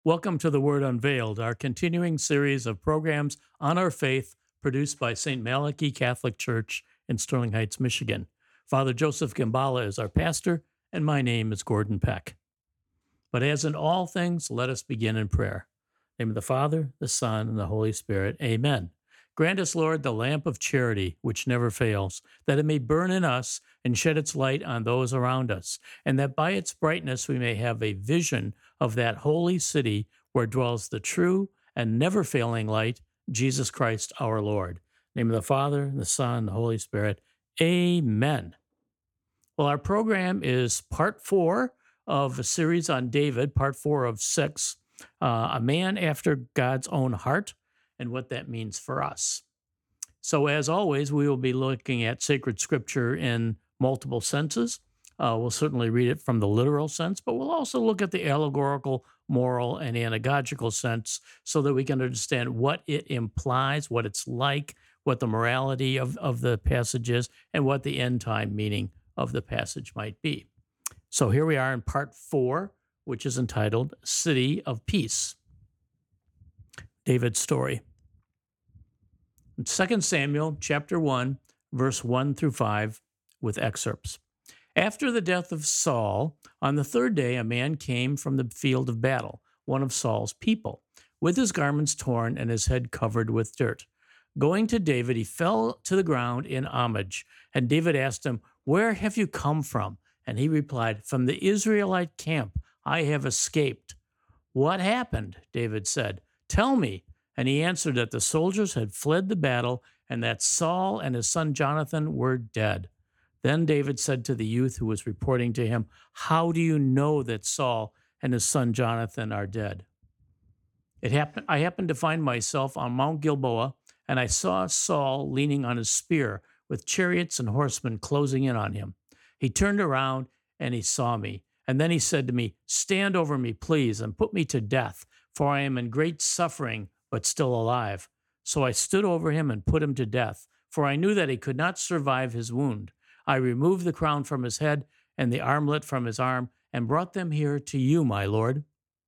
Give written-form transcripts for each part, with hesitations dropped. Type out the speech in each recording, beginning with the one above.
Welcome to The Word Unveiled, our continuing series of programs on our faith produced by St. Malachy Catholic Church in Sterling Heights, Michigan. Father Joseph Gambala is our pastor, and my name is Gordon Peck. But as in all things, let us begin in prayer. In the name of the Father, the Son, and the Holy Spirit. Amen. Grant us, Lord, the lamp of charity, which never fails, that it may burn in us and shed its light on those around us, and that by its brightness we may have a vision of that holy city where dwells the true and never failing light, Jesus Christ our Lord. In the name of the Father, the Son, and the Holy Spirit. Amen. Well, our program is part 4 of a series on David, part 4 of 6, a man after God's own heart, and what that means for us. So, as always, we will be looking at sacred scripture in multiple senses. We'll certainly read it from the literal sense, but we'll also look at the allegorical, moral, and anagogical sense so that we can understand what it implies, what it's like, what the morality of the passage is, and what the end time meaning of the passage might be. So here we are in part 4, which is entitled City of Peace. David's story. In 2 Samuel chapter 1, verse 1 through 5, with excerpts. After the death of Saul, on the third day a man came from the field of battle, one of Saul's people, with his garments torn and his head covered with dirt. Going to David, he fell to the ground in homage, and David asked him, "Where have you come from?" And he replied, "From the Israelite camp. I have escaped." "What happened?" David said. "Tell me." And he answered that the soldiers had fled the battle and that Saul and his son Jonathan were dead. Then David said to the youth who was reporting to him, "How do you know that Saul and his son Jonathan are dead?" I happened to find myself on Mount Gilboa, and I saw Saul leaning on his spear with chariots and horsemen closing in on him. He turned around and he saw me. And then he said to me, "Stand over me, please, and put me to death, for I am in great suffering, but still alive." So I stood over him and put him to death, for I knew that he could not survive his wound. I removed the crown from his head and the armlet from his arm and brought them here to you, my lord.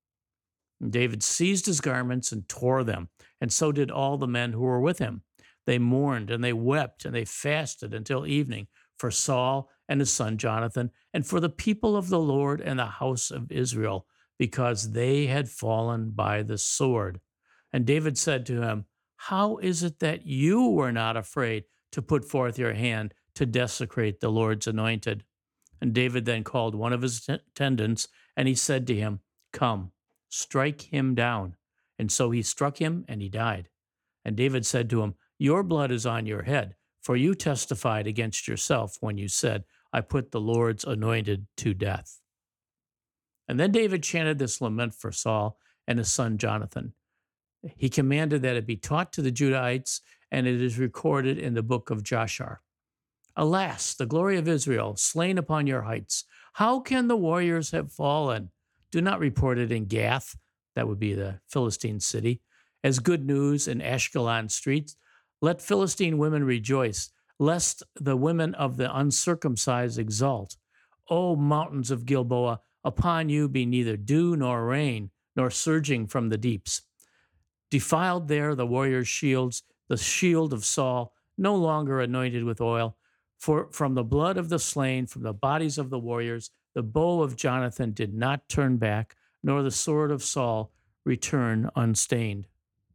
And David seized his garments and tore them, and so did all the men who were with him. They mourned and they wept and they fasted until evening for Saul and his son Jonathan and for the people of the Lord and the house of Israel, because they had fallen by the sword. And David said to him, "How is it that you were not afraid to put forth your hand to desecrate the Lord's anointed?" And David then called one of his attendants, and he said to him, "Come, strike him down." And so he struck him, and he died. And David said to him, "Your blood is on your head, for you testified against yourself when you said, 'I put the Lord's anointed to death.'" And then David chanted this lament for Saul and his son Jonathan. He commanded that it be taught to the Judahites, and it is recorded in the book of Jashar. "Alas, the glory of Israel, slain upon your heights. How can the warriors have fallen? Do not report it in Gath," that would be the Philistine city, "as good news in Ashkelon streets. Let Philistine women rejoice, lest the women of the uncircumcised exult. O mountains of Gilboa, upon you be neither dew nor rain, nor surging from the deeps. Defiled there the warriors' shields, the shield of Saul, no longer anointed with oil. For from the blood of the slain, from the bodies of the warriors, the bow of Jonathan did not turn back, nor the sword of Saul return unstained.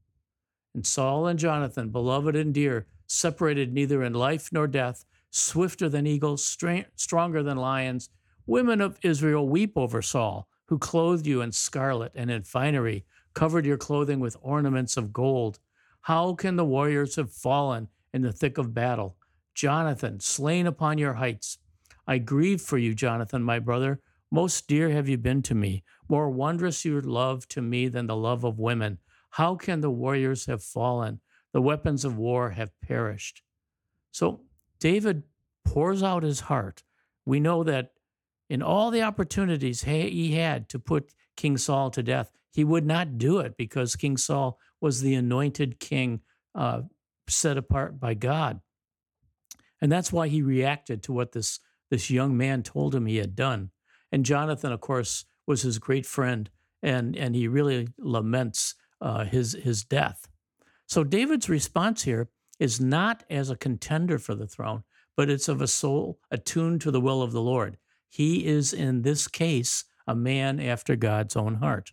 And Saul and Jonathan, beloved and dear, separated neither in life nor death, swifter than eagles, stronger than lions. Women of Israel, weep over Saul, who clothed you in scarlet and in finery, covered your clothing with ornaments of gold. How can the warriors have fallen in the thick of battle? Jonathan, slain upon your heights. I grieve for you, Jonathan, my brother. Most dear have you been to me. More wondrous your love to me than the love of women. How can the warriors have fallen? The weapons of war have perished." So David pours out his heart. We know that in all the opportunities he had to put King Saul to death, he would not do it because King Saul was the anointed king set apart by God. And that's why he reacted to what this young man told him he had done. And Jonathan, of course, was his great friend and he really laments his death. So David's response here is not as a contender for the throne, but it's of a soul attuned to the will of the Lord. He is, in this case, a man after God's own heart.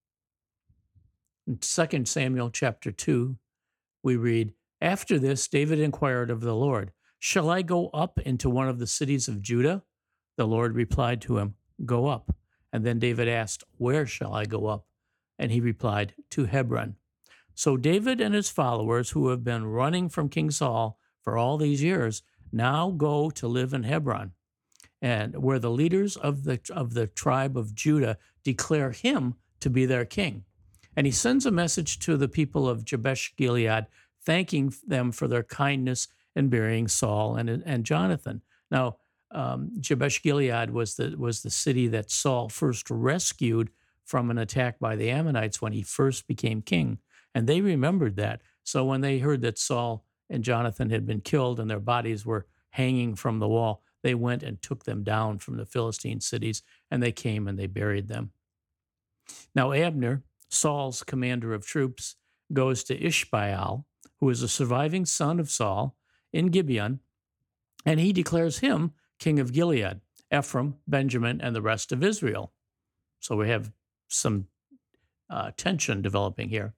In 2 Samuel chapter 2, we read, "After this, David inquired of the Lord, 'Shall I go up into one of the cities of Judah?' The Lord replied to him, 'Go up.' And then David asked, 'Where shall I go up?' And he replied, 'To Hebron.' So David and his followers, who have been running from King Saul for all these years, now go to live in Hebron, and where the leaders of the tribe of Judah declare him to be their king. And he sends a message to the people of Jabesh Gilead, thanking them for their kindness in burying Saul and Jonathan. Now, Jabesh Gilead was the city that Saul first rescued from an attack by the Ammonites when he first became king. And they remembered that. So when they heard that Saul and Jonathan had been killed and their bodies were hanging from the wall, they went and took them down from the Philistine cities, and they came and they buried them. Now Abner, Saul's commander of troops, goes to Ishbaal, who is a surviving son of Saul, in Gibeon, and he declares him king of Gilead, Ephraim, Benjamin, and the rest of Israel. So we have some tension developing here.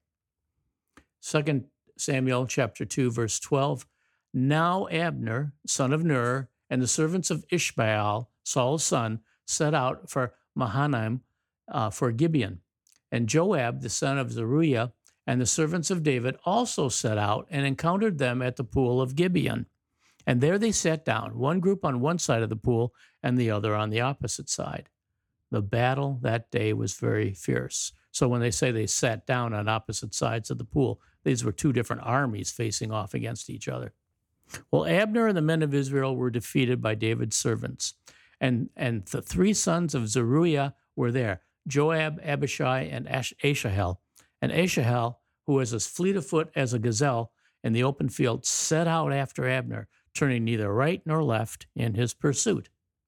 2 Samuel chapter 2, verse 12. Now Abner, son of Ner, and the servants of Ishbaal, Saul's son, set out for Mahanaim for Gibeon. And Joab, the son of Zeruiah, and the servants of David also set out and encountered them at the pool of Gibeon. And there they sat down, one group on one side of the pool and the other on the opposite side. The battle that day was very fierce. So when they say they sat down on opposite sides of the pool, these were two different armies facing off against each other. Well, Abner and the men of Israel were defeated by David's servants. And the three sons of Zeruiah were there, Joab, Abishai, and Asahel. And Asahel, who was as fleet of foot as a gazelle in the open field, set out after Abner, turning neither right nor left in his pursuit.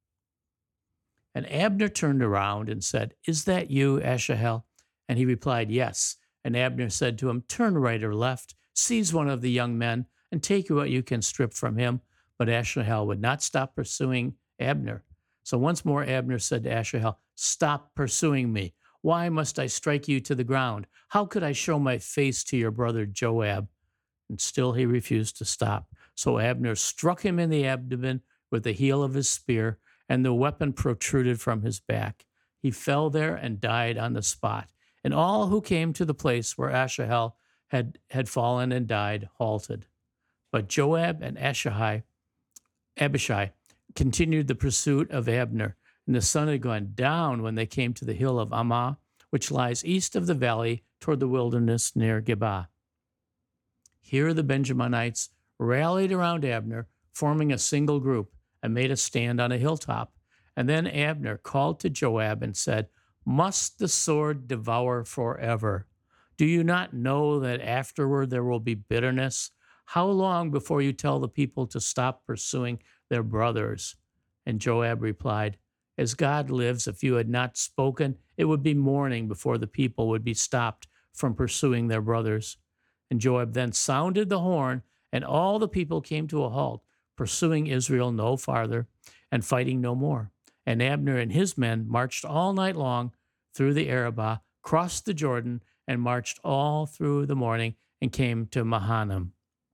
And Abner turned around and said, "Is that you, Asahel?" And he replied, "Yes." And Abner said to him, "Turn right or left, seize one of the young men, and take what you can strip from him." But Asahel would not stop pursuing Abner. So once more Abner said to Asahel, "Stop pursuing me. Why must I strike you to the ground? How could I show my face to your brother Joab?" And still he refused to stop. So Abner struck him in the abdomen with the heel of his spear, and the weapon protruded from his back. He fell there and died on the spot. And all who came to the place where Asahel had fallen and died halted. But Joab and Abishai continued the pursuit of Abner, and the sun had gone down when they came to the hill of Ammah, which lies east of the valley toward the wilderness near Geba. Here the Benjaminites rallied around Abner, forming a single group, and made a stand on a hilltop. And then Abner called to Joab and said, "Must the sword devour forever? Do you not know that afterward there will be bitterness? How long before you tell the people to stop pursuing their brothers?" And Joab replied, "As God lives, if you had not spoken, it would be morning before the people would be stopped from pursuing their brothers." And Joab then sounded the horn, and all the people came to a halt, pursuing Israel no farther and fighting no more. And Abner and his men marched all night long through the Arabah, crossed the Jordan, and marched all through the morning and came to Mahanaim.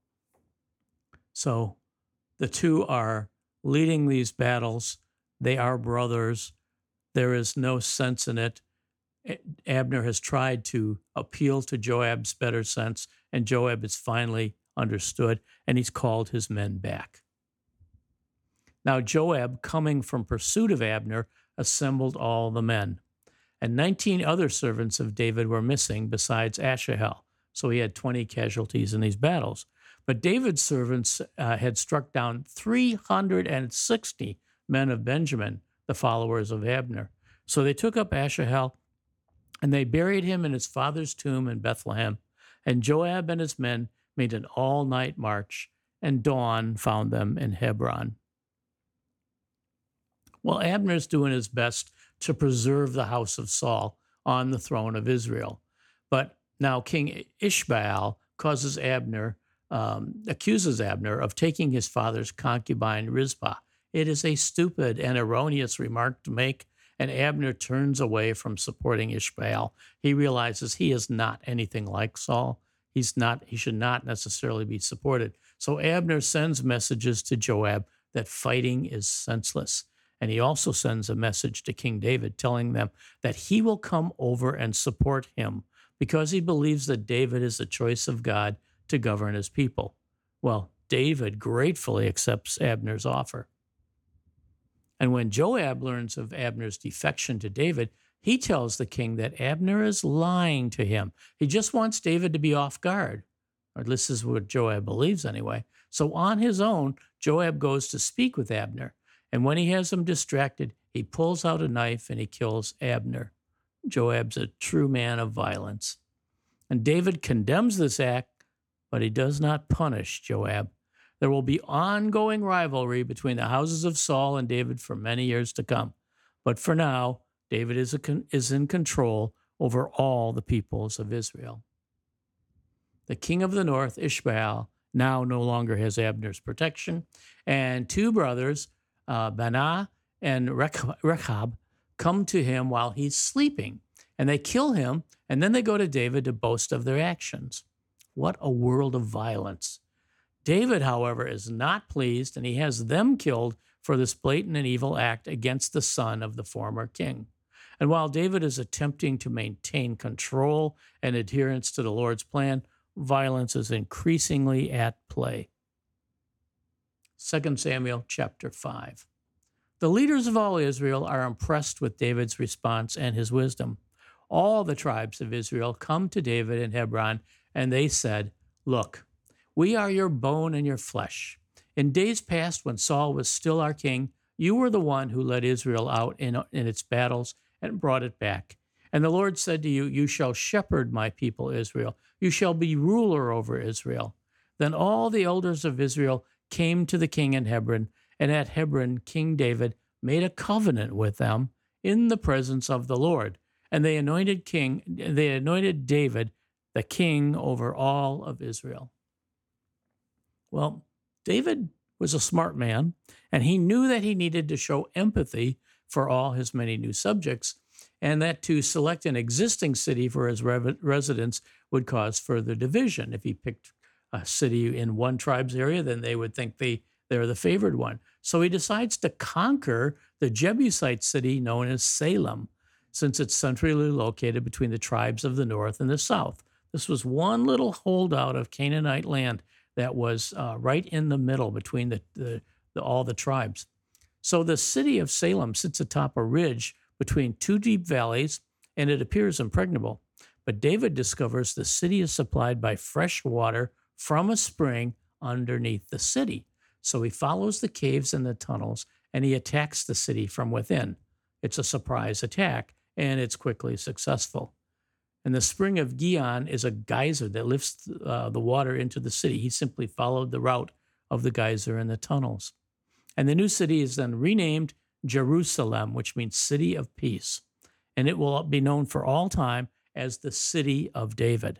So the two are leading these battles. They are brothers. There is no sense in it. Abner has tried to appeal to Joab's better sense, and Joab has finally understood, and he's called his men back. Now Joab, coming from pursuit of Abner, assembled all the men. And 19 other servants of David were missing besides Asahel. So he had 20 casualties in these battles. But David's servants had struck down 360 men of Benjamin, the followers of Abner. So they took up Asahel, and they buried him in his father's tomb in Bethlehem. And Joab and his men made an all-night march, and dawn found them in Hebron. Well, Abner's doing his best to preserve the house of Saul on the throne of Israel. But now King Ishbaal accuses Abner of taking his father's concubine Rizpah. It is a stupid and erroneous remark to make, and Abner turns away from supporting Ishbaal. He realizes he is not anything like Saul. He should not necessarily be supported. So Abner sends messages to Joab that fighting is senseless. And he also sends a message to King David telling them that he will come over and support him because he believes that David is the choice of God to govern his people. Well, David gratefully accepts Abner's offer. And when Joab learns of Abner's defection to David, he tells the king that Abner is lying to him. He just wants David to be off guard. Or at least this is what Joab believes anyway. So on his own, Joab goes to speak with Abner. And when he has him distracted, he pulls out a knife and he kills Abner. Joab's a true man of violence. And David condemns this act, but he does not punish Joab. There will be ongoing rivalry between the houses of Saul and David for many years to come. But for now, David is in control over all the peoples of Israel. The king of the north, Ishbaal, now no longer has Abner's protection, and two brothers, Baanah and Rechab, come to him while he's sleeping, and they kill him, and then they go to David to boast of their actions. What a world of violence. David, however, is not pleased, and he has them killed for this blatant and evil act against the son of the former king. And while David is attempting to maintain control and adherence to the Lord's plan, violence is increasingly at play. 2 Samuel chapter 5. The leaders of all Israel are impressed with David's response and his wisdom. All the tribes of Israel come to David in Hebron, and they said, "Look, we are your bone and your flesh. In days past, when Saul was still our king, you were the one who led Israel out in its battles and brought it back. And the Lord said to you, you shall shepherd my people Israel. You shall be ruler over Israel." Then all the elders of Israel came to the king in Hebron, and at Hebron King David made a covenant with them in the presence of the Lord. And they anointed David the king over all of Israel. Well, David was a smart man, and he knew that he needed to show empathy for all his many new subjects, and that to select an existing city for his residents would cause further division. If he picked a city in one tribe's area, then they would think they're the favored one. So he decides to conquer the Jebusite city known as Salem, since it's centrally located between the tribes of the north and the south. This was one little holdout of Canaanite land that was right in the middle between all the tribes. So the city of Salem sits atop a ridge between two deep valleys, and it appears impregnable. But David discovers the city is supplied by fresh water from a spring underneath the city. So he follows the caves and the tunnels, and he attacks the city from within. It's a surprise attack, and it's quickly successful. And the spring of Gihon is a geyser that lifts the water into the city. He simply followed the route of the geyser and the tunnels. And the new city is then renamed Jerusalem, which means city of peace. And it will be known for all time as the city of David.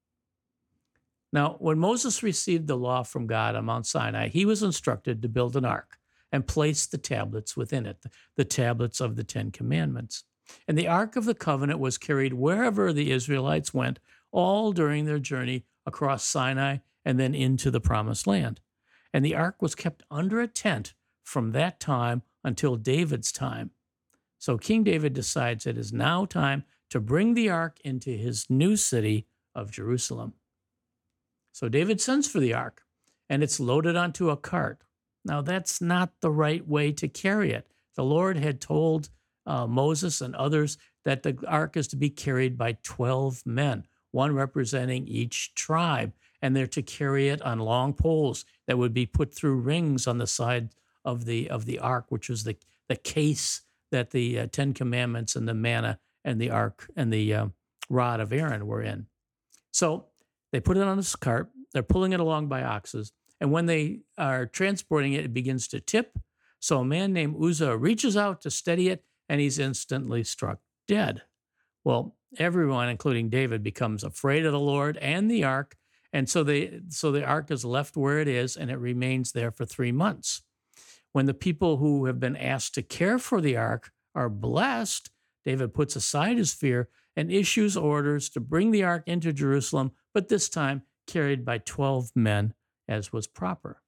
Now, when Moses received the law from God on Mount Sinai, he was instructed to build an ark and place the tablets within it, the tablets of the Ten Commandments. And the Ark of the Covenant was carried wherever the Israelites went, all during their journey across Sinai and then into the Promised Land. And the Ark was kept under a tent from that time until David's time. So King David decides it is now time to bring the Ark into his new city of Jerusalem. So David sends for the Ark, and it's loaded onto a cart. Now, that's not the right way to carry it. The Lord had told Moses and others that the ark is to be carried by 12 men, one representing each tribe, and they're to carry it on long poles that would be put through rings on the side of the ark, which was the case that the Ten Commandments and the manna and the ark and the rod of Aaron were in. So they put it on this cart. They're pulling it along by oxes, and when they are transporting it, it begins to tip. So a man named Uzzah reaches out to steady it, and he's instantly struck dead. Well, everyone, including David, becomes afraid of the Lord and the ark. And so the ark is left where it is and it remains there for 3 months. When the people who have been asked to care for the ark are blessed, David puts aside his fear and issues orders to bring the ark into Jerusalem, but this time carried by 12 men, as was proper.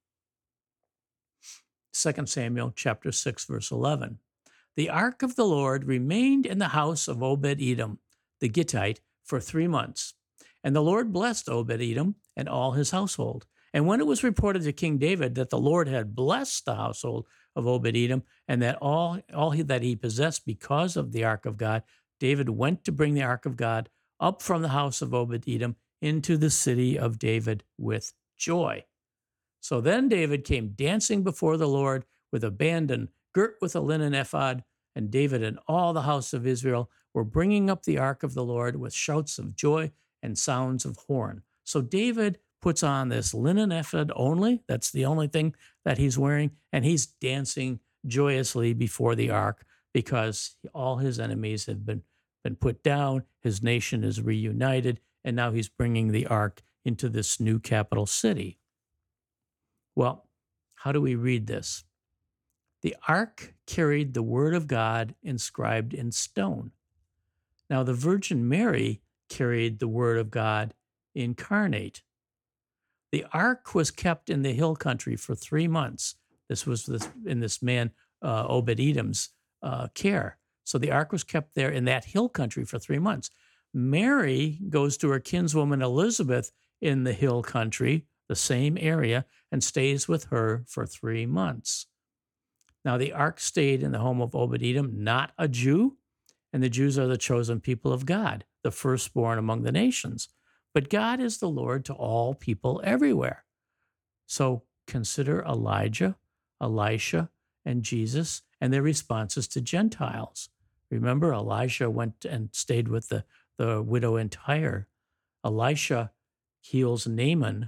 2 Samuel chapter 6, verse 11. The ark of the Lord remained in the house of Obed-Edom, the Gittite, for 3 months. And the Lord blessed Obed-Edom and all his household. And when it was reported to King David that the Lord had blessed the household of Obed-Edom and that that he possessed because of the ark of God, David went to bring the ark of God up from the house of Obed-Edom into the city of David with joy. So then David came dancing before the Lord with abandon, girt with a linen ephod, and David and all the house of Israel were bringing up the ark of the Lord with shouts of joy and sounds of horn. So David puts on this linen ephod only. That's the only thing that he's wearing. And he's dancing joyously before the ark because all his enemies have been put down. His nation is reunited. And now he's bringing the ark into this new capital city. Well, how do we read this? The ark carried the word of God inscribed in stone. Now, the Virgin Mary carried the word of God incarnate. The ark was kept in the hill country for 3 months. This was in this man Obed-Edom's care. So the ark was kept there in that hill country for 3 months. Mary goes to her kinswoman Elizabeth in the hill country, the same area, and stays with her for 3 months. Now the ark stayed in the home of Obed-Edom, not a Jew, and the Jews are the chosen people of God, the firstborn among the nations. But God is the Lord to all people everywhere. So consider Elijah, Elisha, and Jesus and their responses to Gentiles. Remember, Elijah went and stayed with the widow in Tyre. Elisha heals Naaman,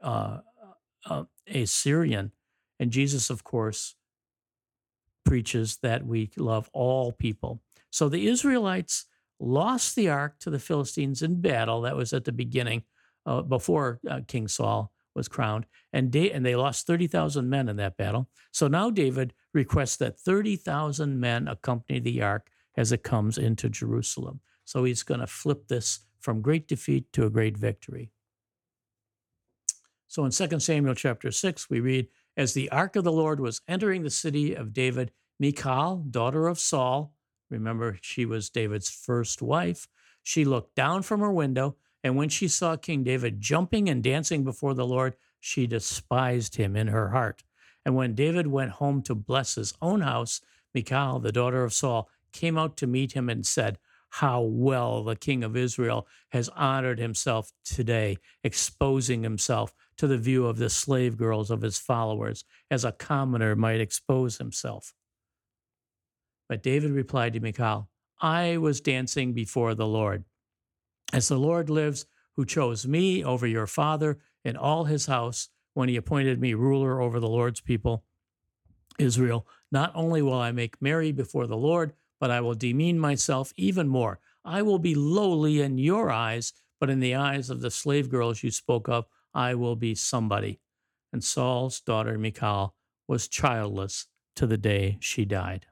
a Syrian. And Jesus, of course, preaches that we love all people. So the Israelites lost the ark to the Philistines in battle. That was at the beginning, before King Saul was crowned. And they lost 30,000 men in that battle. So now David requests that 30,000 men accompany the ark as it comes into Jerusalem. So he's going to flip this from great defeat to a great victory. So in 2 Samuel chapter 6, we read, as the ark of the Lord was entering the city of David, Michal, daughter of Saul, remember she was David's first wife, she looked down from her window, and when she saw King David jumping and dancing before the Lord, she despised him in her heart. And when David went home to bless his own house, Michal, the daughter of Saul, came out to meet him and said, how well the king of Israel has honored himself today, exposing himself to the view of the slave girls of his followers, as a commoner might expose himself. But David replied to Michal, I was dancing before the Lord. As the Lord lives, who chose me over your father and all his house when he appointed me ruler over the Lord's people, Israel, not only will I make merry before the Lord, but I will demean myself even more. I will be lowly in your eyes, but in the eyes of the slave girls you spoke of, I will be somebody. And Saul's daughter Michal was childless to the day she died.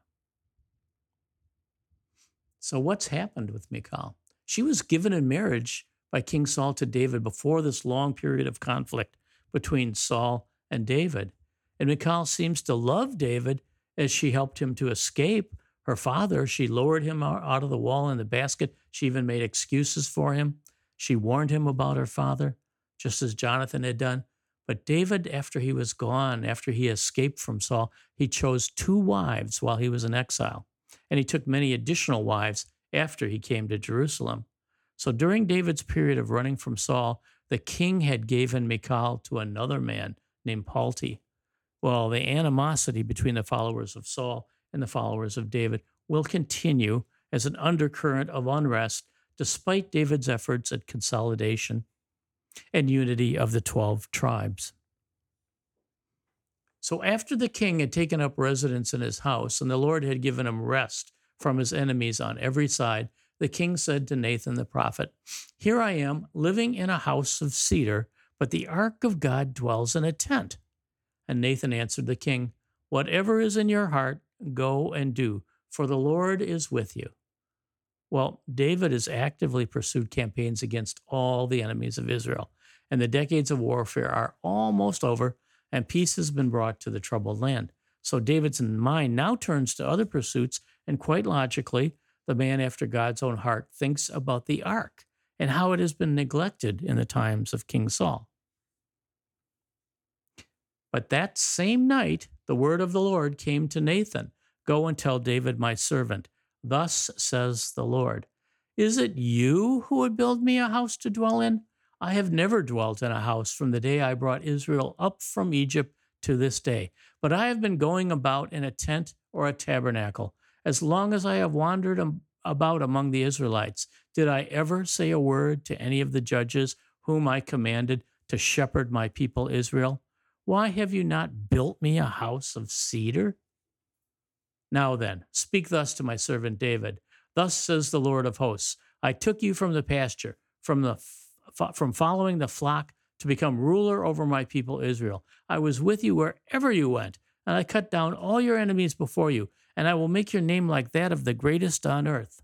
So what's happened with Michal? She was given in marriage by King Saul to David before this long period of conflict between Saul and David. And Michal seems to love David as she helped him to escape her father. She lowered him out of the wall in the basket. She even made excuses for him. She warned him about her father, just as Jonathan had done. But David, after he was gone, after he escaped from Saul, he chose 2 wives while he was in exile. And he took many additional wives after he came to Jerusalem. So during David's period of running from Saul, the king had given Michal to another man named Palti. Well, the animosity between the followers of Saul and the followers of David will continue as an undercurrent of unrest, despite David's efforts at consolidation and unity of the 12 tribes. So after the king had taken up residence in his house and the Lord had given him rest from his enemies on every side, the king said to Nathan the prophet, "Here I am, living in a house of cedar, but the ark of God dwells in a tent." And Nathan answered the king, "Whatever is in your heart, go and do, for the Lord is with you." Well, David has actively pursued campaigns against all the enemies of Israel, and the decades of warfare are almost over, and peace has been brought to the troubled land. So David's mind now turns to other pursuits, and quite logically, the man after God's own heart thinks about the ark and how it has been neglected in the times of King Saul. But that same night, the word of the Lord came to Nathan, "Go and tell David, my servant, thus says the Lord, is it you who would build me a house to dwell in? I have never dwelt in a house from the day I brought Israel up from Egypt to this day, but I have been going about in a tent or a tabernacle. As long as I have wandered about among the Israelites, did I ever say a word to any of the judges whom I commanded to shepherd my people Israel? Why have you not built me a house of cedar? Now then, speak thus to my servant David. Thus says the Lord of hosts, I took you from the pasture, from following the flock to become ruler over my people Israel. I was with you wherever you went, and I cut down all your enemies before you, and I will make your name like that of the greatest on earth.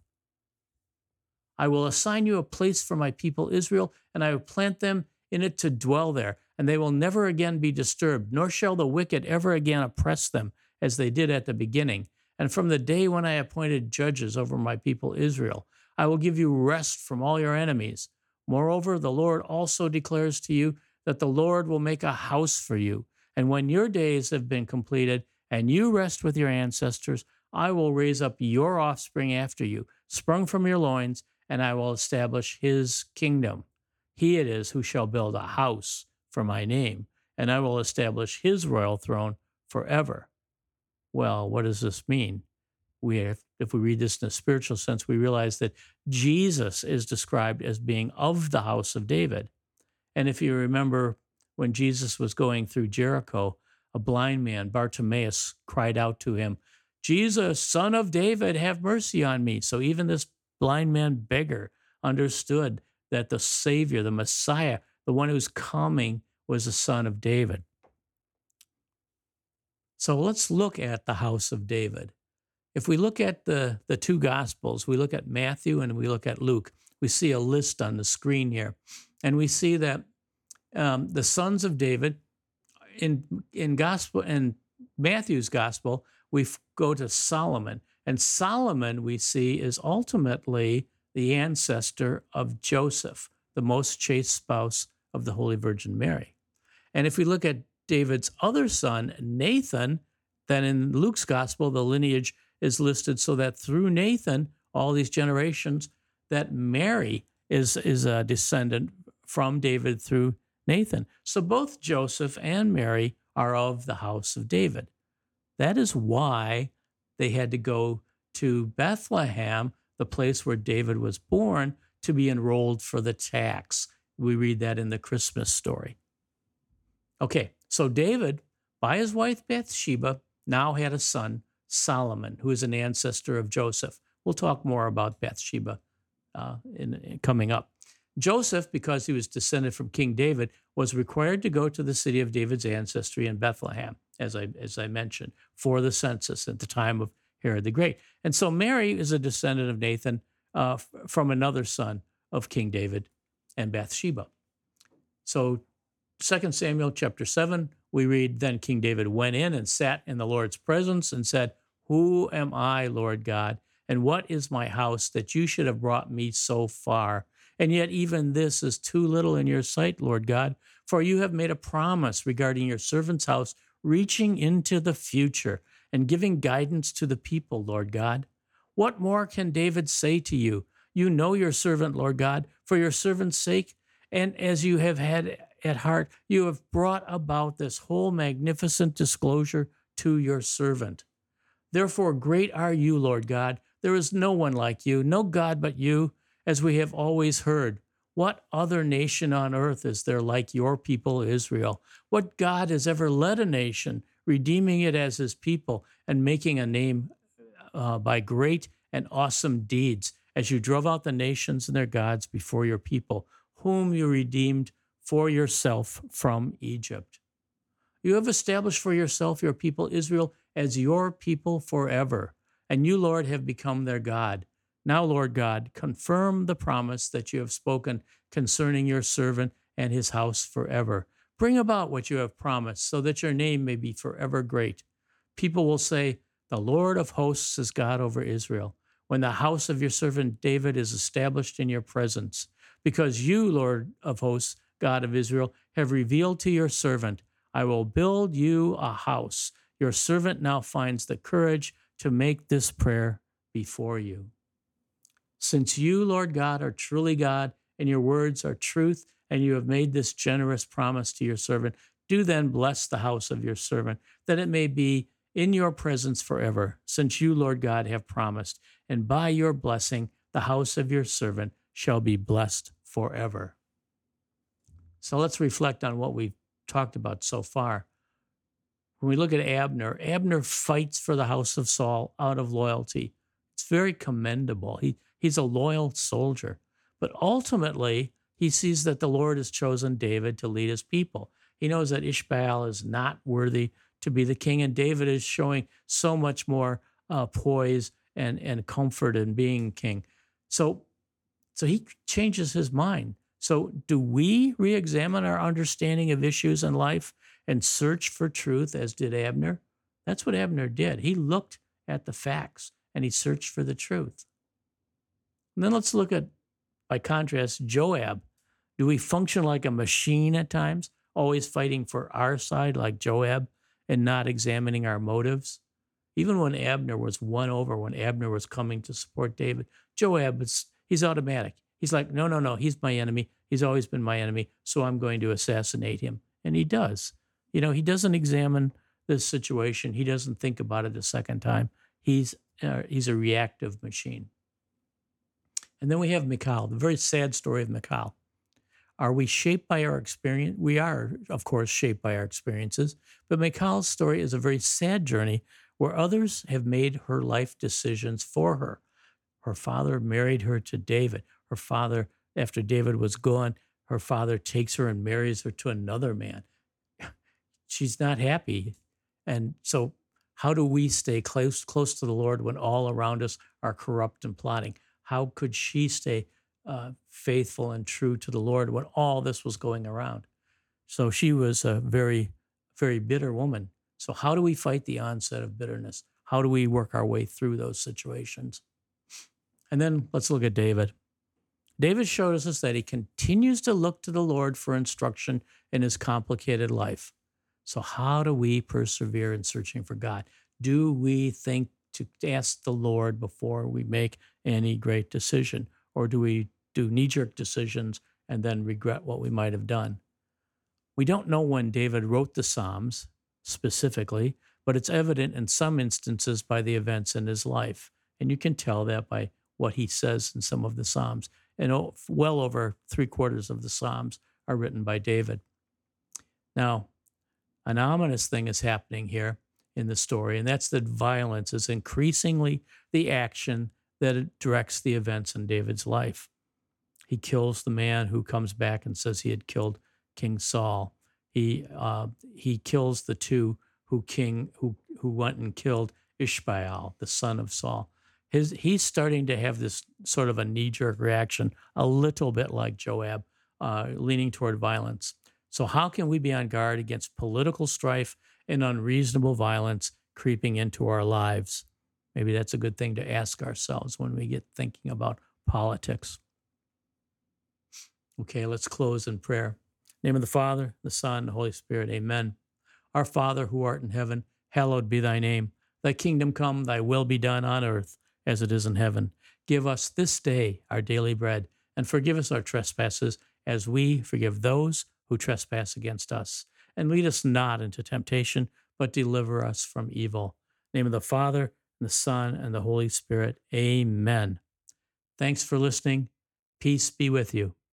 I will assign you a place for my people Israel, and I will plant them in it to dwell there, and they will never again be disturbed, nor shall the wicked ever again oppress them as they did at the beginning. And from the day when I appointed judges over my people Israel, I will give you rest from all your enemies. Moreover, the Lord also declares to you that the Lord will make a house for you. And when your days have been completed and you rest with your ancestors, I will raise up your offspring after you, sprung from your loins, and I will establish his kingdom. He it is who shall build a house for my name, and I will establish his royal throne forever. Well, what does this mean? If we read this in a spiritual sense, we realize that Jesus is described as being of the house of David. And if you remember when Jesus was going through Jericho, a blind man, Bartimaeus, cried out to him, Jesus, son of David, have mercy on me. So even this blind man beggar understood that the Savior, the Messiah, the one who's coming, was the son of David. So let's look at the house of David. If we look at the two Gospels, we look at Matthew and we look at Luke, we see a list on the screen here. And we see that the sons of David, in Matthew's Gospel, we go to Solomon. And Solomon, we see, is ultimately the ancestor of Joseph, the most chaste spouse of the Holy Virgin Mary. And if we look at David's other son, Nathan, then in Luke's Gospel, the lineage is listed so that through Nathan, all these generations, that Mary is a descendant from David through Nathan. So both Joseph and Mary are of the house of David. That is why they had to go to Bethlehem, the place where David was born, to be enrolled for the tax. We read that in the Christmas story. Okay, so David, by his wife Bathsheba, now had a son, Solomon, who is an ancestor of Joseph. We'll talk more about Bathsheba coming up. Joseph, because he was descended from King David, was required to go to the city of David's ancestry in Bethlehem, as I mentioned, for the census at the time of Herod the Great. And so Mary is a descendant of Nathan from another son of King David and Bathsheba. So 2 Samuel chapter 7, we read, Then King David went in and sat in the Lord's presence and said, Who am I, Lord God, and what is my house that you should have brought me so far? And yet even this is too little in your sight, Lord God, for you have made a promise regarding your servant's house, reaching into the future and giving guidance to the people, Lord God. What more can David say to you? You know your servant, Lord God, for your servant's sake, and as you have had at heart, you have brought about this whole magnificent disclosure to your servant. Therefore, great are you, Lord God. There is no one like you, no God but you, as we have always heard. What other nation on earth is there like your people, Israel? What God has ever led a nation, redeeming it as his people and making a name by great and awesome deeds? as you drove out the nations and their gods before your people, whom you redeemed for yourself from Egypt. You have established for yourself your people Israel as your people forever, and you, Lord, have become their God. Now, Lord God, confirm the promise that you have spoken concerning your servant and his house forever. Bring about what you have promised, so that your name may be forever great. People will say, the Lord of hosts is God over Israel, when the house of your servant David is established in your presence. Because you, Lord of hosts, God of Israel, have revealed to your servant, I will build you a house. Your servant now finds the courage to make this prayer before you. Since you, Lord God, are truly God, and your words are truth, and you have made this generous promise to your servant, do then bless the house of your servant, that it may be in your presence forever, since you, Lord God, have promised. And by your blessing, the house of your servant shall be blessed forever. So let's reflect on what we've talked about so far. When we look at Abner, Abner fights for the house of Saul out of loyalty. It's very commendable. He's a loyal soldier. But ultimately, he sees that the Lord has chosen David to lead his people. He knows that Ishbaal is not worthy to be the king, and David is showing so much more poise and comfort in being king. So he changes his mind. So do we re-examine our understanding of issues in life and search for truth as did Abner? That's what Abner did. He looked at the facts and he searched for the truth. And then let's look at, by contrast, Joab. Do we function like a machine at times, always fighting for our side like Joab and not examining our motives? Even when Abner was won over, when Abner was coming to support David, Joab, he's automatic. He's like, no, he's my enemy. He's always been my enemy, so I'm going to assassinate him. And he does. He doesn't examine this situation. He doesn't think about it a second time. He's a reactive machine. And then we have Michal, the very sad story of Michal. Are we shaped by our experience? We are, of course, shaped by our experiences, but Michal's story is a very sad journey where others have made her life decisions for her. Her father married her to David. Her father, after David was gone, her father takes her and marries her to another man. She's not happy. And so how do we stay close to the Lord when all around us are corrupt and plotting? How could she stay faithful and true to the Lord when all this was going around? So she was a very, very bitter woman. So how do we fight the onset of bitterness? How do we work our way through those situations? And then let's look at David. David showed us that he continues to look to the Lord for instruction in his complicated life. So how do we persevere in searching for God? Do we think to ask the Lord before we make any great decision? Or do we do knee-jerk decisions and then regret what we might have done? We don't know when David wrote the Psalms specifically, but it's evident in some instances by the events in his life. And you can tell that by what he says in some of the Psalms. And well over 3/4 of the Psalms are written by David. Now, an ominous thing is happening here in the story, and that's that violence is increasingly the action that directs the events in David's life. He kills the man who comes back and says he had killed King Saul. He kills the two who went and killed Ishbaal, the son of Saul. He's starting to have this sort of a knee-jerk reaction, a little bit like Joab, leaning toward violence. So how can we be on guard against political strife and unreasonable violence creeping into our lives? Maybe that's a good thing to ask ourselves when we get thinking about politics. Okay, let's close in prayer. In the name of the Father, the Son, the Holy Spirit, amen. Our Father who art in heaven, hallowed be thy name. Thy kingdom come, thy will be done on earth as it is in heaven. Give us this day our daily bread, and forgive us our trespasses as we forgive those who trespass against us. And lead us not into temptation, but deliver us from evil. In the name of the Father, and the Son, and the Holy Spirit, amen. Thanks for listening. Peace be with you.